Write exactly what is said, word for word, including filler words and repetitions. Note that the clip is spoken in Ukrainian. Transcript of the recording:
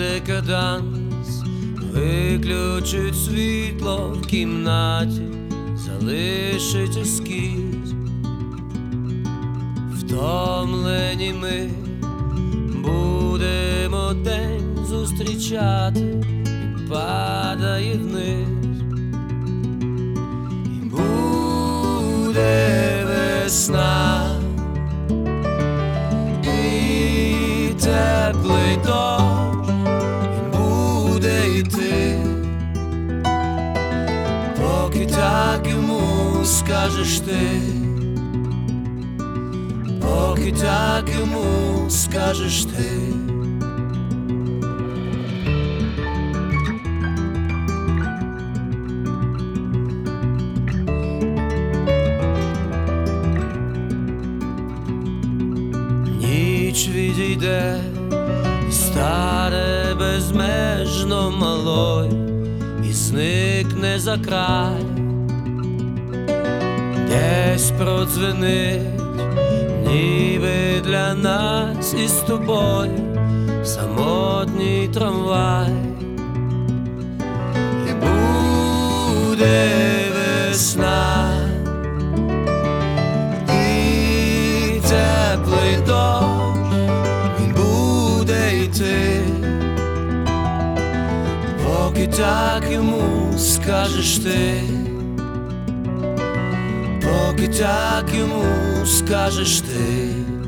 декаданс, виключить світло в кімнаті, залишить ескіз. Втомлені ми будемо день зустрічати, він падає вниз, і буде весна, і теплий дощ, він буде йти, поки так йому скажеш ти, поки так йому скажеш ти. Ніч відійде і стане безмежно малою, і зникне за край, десь продзвенить, ніби для нас із тобою самотній трамвай, і буде весна, і теплий дощ, він буде йти, поки так йому скажеш ти, поки так йому скажеш ти.